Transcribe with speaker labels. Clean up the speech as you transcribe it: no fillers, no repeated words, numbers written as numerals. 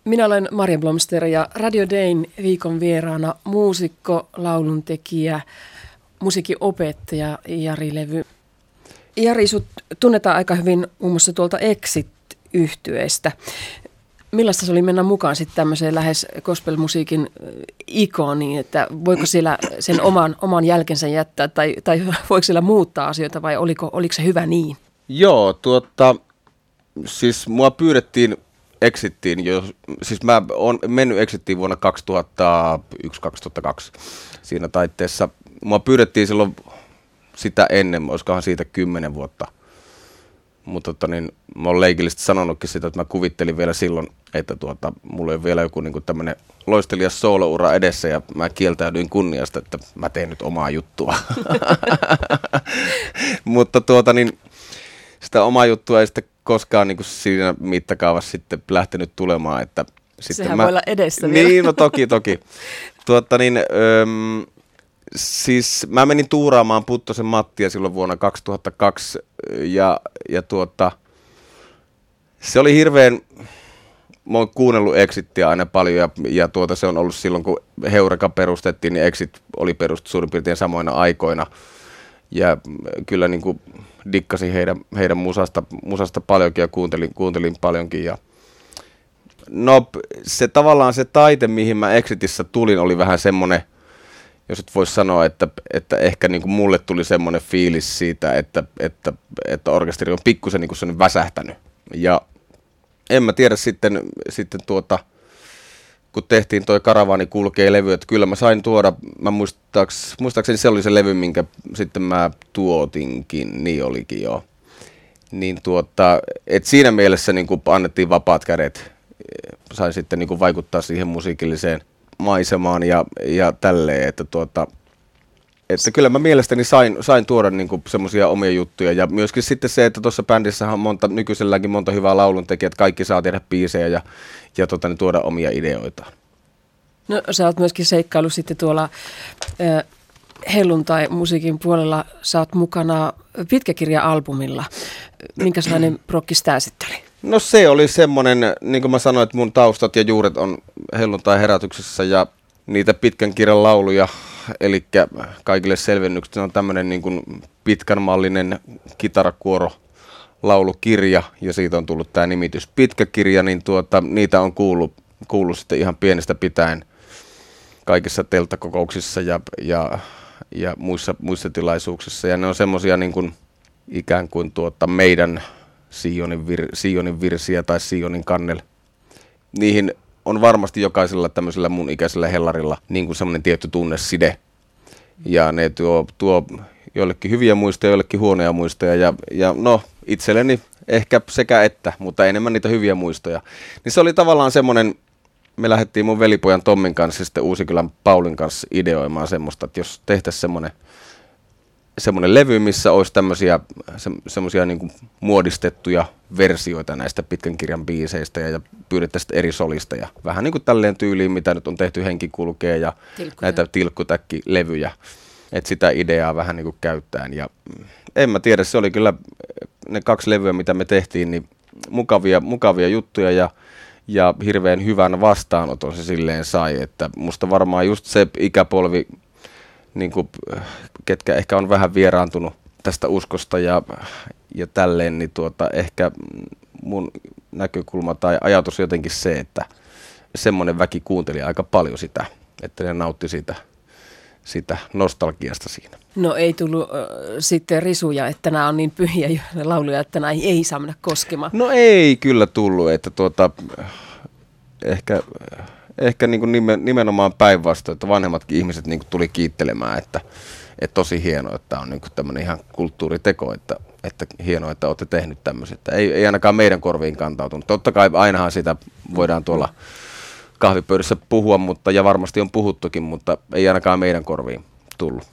Speaker 1: Minä olen Marja Blomster ja Radio Dayn viikon vieraana muusikko, lauluntekijä, musiikinopettaja Jari Levy. Jari, sut tunnetaan aika hyvin muun muassa tuolta Exit-yhtyeestä. Millaista se oli mennä mukaan sitten tämmöiseen lähes gospelmusiikin ikoniin, että voiko siellä sen oman jälkensä jättää tai voiko siellä muuttaa asioita vai oliko se hyvä niin?
Speaker 2: Joo, siis mua pyydettiin Exittiin, siis mä oon mennyt Exittiin vuonna 2001-2002 siinä taitteessa. Mua pyydettiin sitä ennen, olisikohan siitä 10 vuotta. Mutta mä oon leikillisesti sanonutkin sitä, että mä kuvittelin vielä silloin, että mulla on vielä joku niinku tämmönen loistelias sooloura edessä ja mä kieltäydyin kunniasta, että mä teen nyt omaa juttua. Mutta sitä omaa juttua ei sitten koskaan niinku siinä mittakaavassa sitten lähtenyt tulemaan. Että
Speaker 1: sehän voi olla edessä vielä.
Speaker 2: Niin, no toki. Siis mä menin tuuraamaan Puttosen Mattia silloin vuonna 2002 ja se oli hirveän, mä oon kuunnellut Exittiä aina paljon ja se on ollut silloin kun Heureka perustettiin, niin Exit oli perustettu suurin piirtein samoina aikoina ja kyllä niinku dikkasin heidän musasta paljonkin ja kuuntelin paljonkin ja no se tavallaan se taite mihin mä Exitissä tulin oli vähän semmonen, jos et voisi sanoa, että ehkä niin kuin mulle tuli semmoinen fiilis siitä, että orkesteri on pikkusen niin kuin väsähtänyt. Ja en mä tiedä sitten kun tehtiin toi Karavaani kulkee levy, että kyllä mä sain tuoda, muistaakseni se oli se levy, minkä sitten mä tuotinkin, niin olikin jo. Niin että siinä mielessä niin kuin annettiin vapaat kädet, sain sitten niin kuin vaikuttaa siihen musiikilliseen maisemaan ja tälleen, että kyllä mä mielestäni sain tuoda niinku semmoisia omia juttuja ja myöskin sitten se, että tuossa bändissä on nykyiselläänkin monta hyvää lauluntekijät, kaikki saa tehdä biisejä ja tuoda omia ideoitaan. No
Speaker 1: sä oot myöskin seikkailu sitten tuolla helluntai-musiikin puolella, sä oot mukana pitkäkirja-albumilla. Minkälainen prokkis tää sitten oli?
Speaker 2: No se oli semmoinen, niin kuin mä sanoin, että mun taustat ja juuret on helluntai-herätyksessä ja niitä pitkän kirjan lauluja, eli kaikille selvennykset, se on tämmöinen niin kuin pitkänmallinen kitarakuoro laulukirja ja siitä on tullut tämä nimitys pitkä kirja, niin niitä on kuullut sitten ihan pienestä pitäen kaikissa telttakokouksissa ja muissa tilaisuuksissa ja ne on semmoisia niin kuin ikään kuin meidän Sionin virsiä tai Sionin kannel. Niihin on varmasti jokaisella tämmöisellä mun ikäisellä hellarilla niin kuin semmoinen tietty tunneside. Ja ne tuo joillekin hyviä muistoja, joillekin huonoja muistoja. Ja no, itselleni ehkä sekä että, mutta enemmän niitä hyviä muistoja. Niin se oli tavallaan semmoinen, me lähdettiin mun velipojan Tommin kanssa ja sitten Uusikylän Paulin kanssa ideoimaan semmoista, että jos tehtäisiin semmoinen levy, missä olisi tämmöisiä semmoisia niin kuin muodistettuja versioita näistä pitkän kirjan biiseistä ja pyydettäisiin eri solisteja. Vähän niin kuin tälleen tyyliin, mitä nyt on tehty Henki kulkee ja näitä tilkkutäkkilevyjä. Että sitä ideaa vähän niin kuin käyttäen. Ja en mä tiedä, se oli kyllä ne 2 levyä, mitä me tehtiin, niin mukavia juttuja ja hirveän hyvän vastaanoton se silleen sai. Että musta varmaan just se ikäpolvi, niin kuin, ketkä ehkä on vähän vieraantunut tästä uskosta ja tälleen, niin ehkä mun näkökulma tai ajatus jotenkin se, että semmoinen väki kuunteli aika paljon sitä, että ne nautti sitä nostalgiasta siinä. No
Speaker 1: ei tullut sitten risuja, että nämä on niin pyhiä lauluja, että nämä ei saa mennä koskemaan.
Speaker 2: No ei kyllä tullut, että ehkä niin kuin nimenomaan päinvastoin, että vanhemmatkin ihmiset niin kuin tuli kiittelemään, että tosi hienoa, että tämä on niin kuin tämmöinen ihan kulttuuriteko, että hienoa, että olette tehnyt tämmöiset. Ei ainakaan meidän korviin kantautunut. Totta kai ainahan sitä voidaan tuolla kahvipöydässä puhua, ja varmasti on puhuttukin, mutta ei ainakaan meidän korviin tullut.